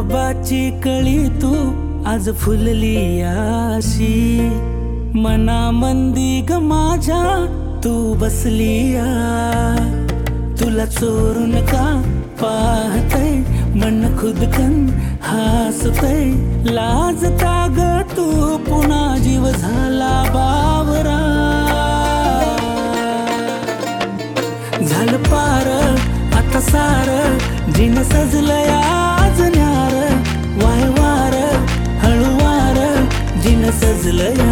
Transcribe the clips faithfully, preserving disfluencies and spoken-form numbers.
गुलाबाची कळी तू आज फुलली आशी, मनामंदी ग माझ्या तू बसली या. तुला चोरून का पाहतय मन खुदकन हसतय, लाजता ग तू पुन्हा जीव झाला बावरा. झालं पार आता सार जिन सजलंय आज न्यार, वाय वार हळूवार जिन सजलया.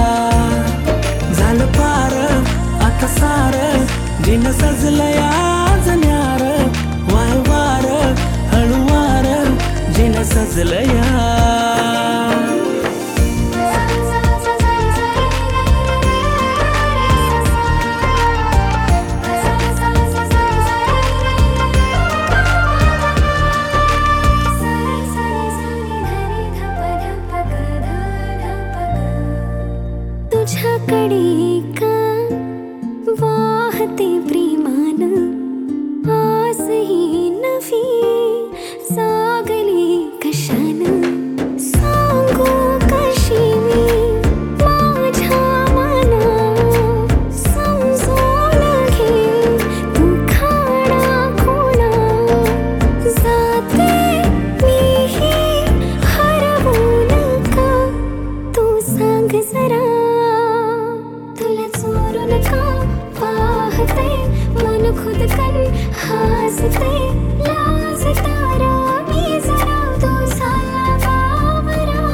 झालं पार आता सार जिन सजलंय आज न्यार, वाय वार हळूवार जिन सजलया. तुझ्याकडे का वाहते प्रेमान आसही नवी सागले कशान, सांगू कशी मी माझ्या मना समजून घे तू खाडा कोणा. जाते मीही हरवू नका तू सांग जरा, तुला चोरून का पाहते मन खुदकन हसते, लाजता रा मी जरा तू झाला बावरा.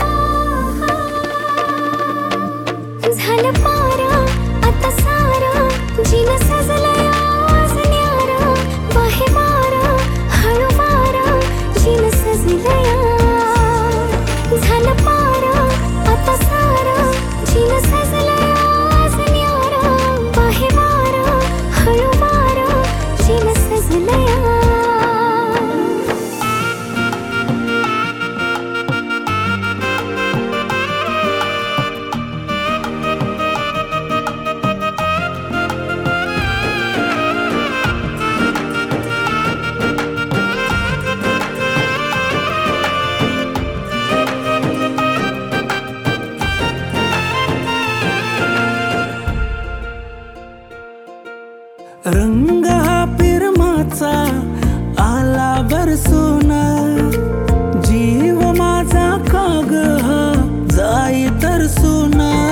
झालं पारा आता सारा जिन सजलंय आज न्यारा, वाहे वारा हळू वारा जिन सजलया. झालं पारा आता सारा जिन सजलंय आज न्यारा, वाहे वारा हळू वारा जिन सजलया. रंग हा पिरमाचा आला बरसून, जीव माझा काग हा जाई तरसून.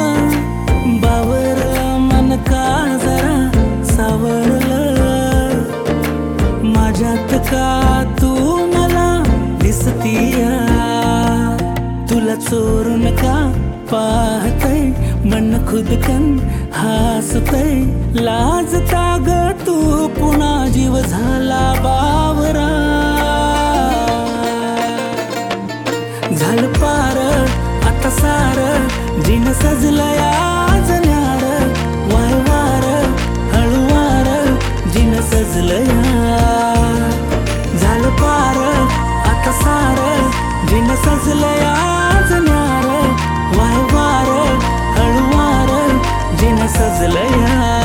बावरलं मन का जरा सावरलं, माझ्यात का तू मला दिसतीया. तुला चोरून का पाहतय मन खुदकन हसतय, लाजता ग तू पुन्हा जीव झाला बावरा. झालं पार आता सार जिन सजलंय आज न्यार, वाय वार हळूवार जिन सजलया. झालं पार आता सार जिन सजलंय आज न्यार, वाय वार हळूवार जिन सजलया.